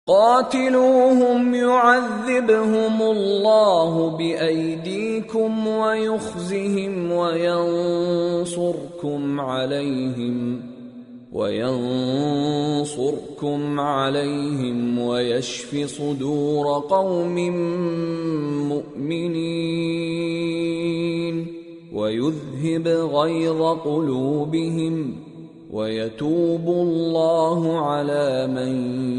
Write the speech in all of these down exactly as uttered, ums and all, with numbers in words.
قاتلوهم يعذبهم الله بأيديكم ويخزهم وينصركم عليهم وينصركم عليهم ويشف صدور قوم مؤمنين ويذهب غيظ قلوبهم ويتوب الله على من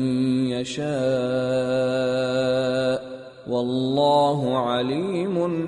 يشاء والله عليم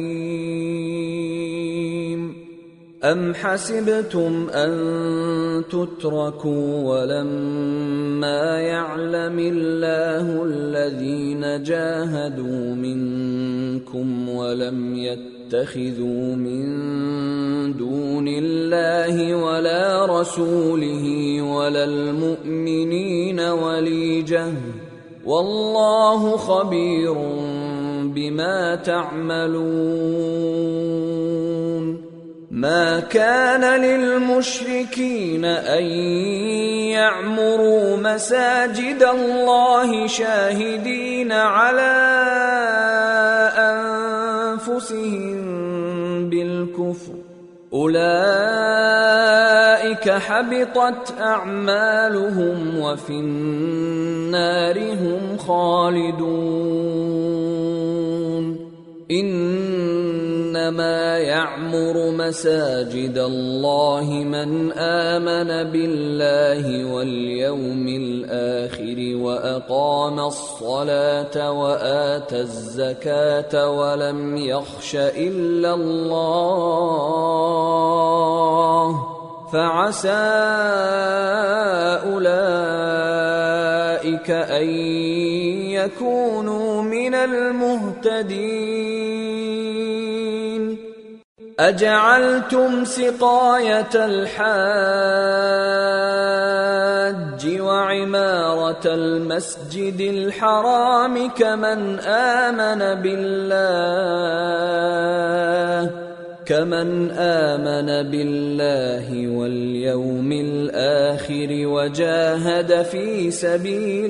حكيم. أم حسبتم أن تتركوا ولما يعلم الله الذين جاهدوا منكم ولم يتخذوا من دون الله ولا رسوله ولا المؤمنين وليجة والله خبير بما تعملون. ما كان للمشركين أن يعمروا مساجد الله شاهدين على أنفسهم بالكفر أولئك حبطت أعمالهم وفي النار هم خالدون. إنما يعمر مساجد الله من آمن بالله واليوم الآخر وأقام الصلاة وآتى الزكاة ولم يخش إلا الله فعسى أولئك أن يكونوا من المهتدين. أجعلتم سقاية الحاج وعمارة المسجد الحرام كمن آمن بالله كمن آمن بالله واليوم الآخر وجاهد في سبيل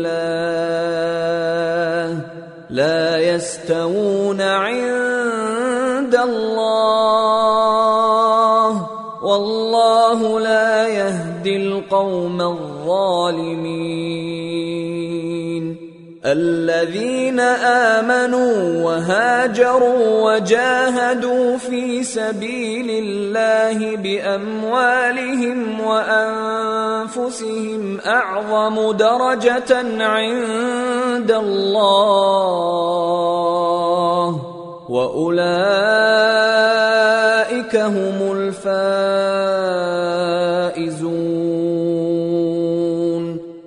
الله لا يستوون عند الله والله لا يهدي القوم الظالمين. الذين آمنوا وهاجروا وجاهدوا في سبيل الله بأموالهم وأنفسهم أعظم درجة عند الله وأولئك هم الفائزون.